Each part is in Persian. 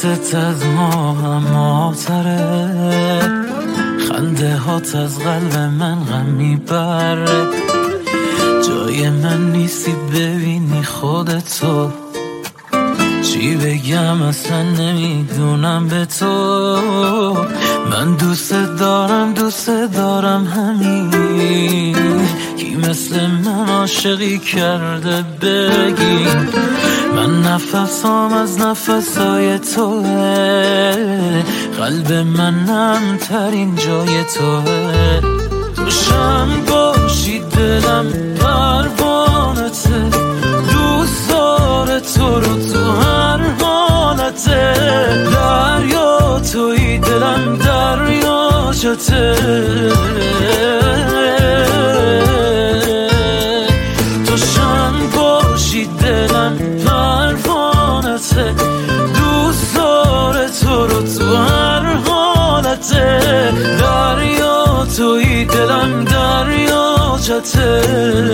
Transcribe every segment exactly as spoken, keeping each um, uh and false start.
عکست از ما هماتره، خنده هات از قلب من غم میبره. جای من نیستی ببینی خودتو، چی بگم اصلا نمیدونم به تو. من دوست دارم دوست دارم همین، کی مثل من عاشقی کرده بگی. من نفسام از نفسای توه، قلب منم ترین جای توه. تو شم باشی دلم پروانته، دوست داره تو رو تو هر حالته. دریا توی دلم دریاچته، تو شم باشی دلم پروانته، دوست داره تو رو تو هر حالته. دریا توی دلم دریاچته.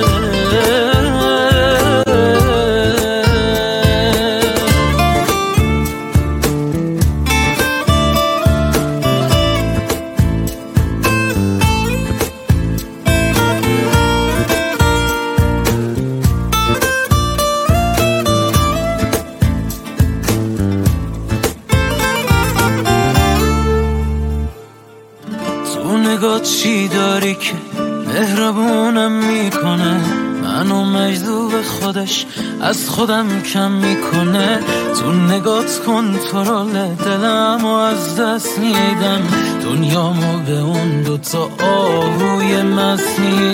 نگاه چی داری که مهربونم میکنه، منو مجذوب خودش از خودم کم میکنه. تو نگات کنترل دلمو از دست میدم، دنیامو به اون دوتا آهوی مست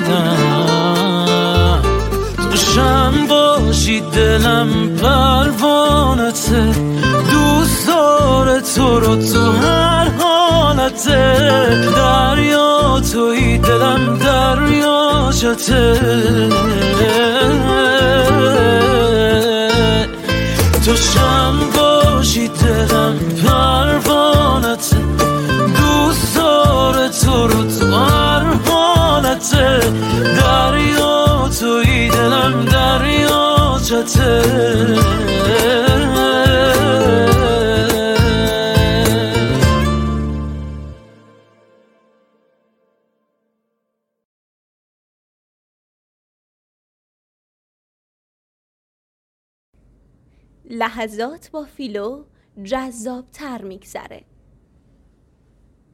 میدم. تو شم باشی دلم پروانته، دوست داره تو رو تو هر حالته. دریا توی دلم دریاچته، تو شم باشی دلم پروانته، دوست داره تو رو تو هر حالته. دریا توی دلم دریاچته. لحظات با فیلو جذاب تر میگذره.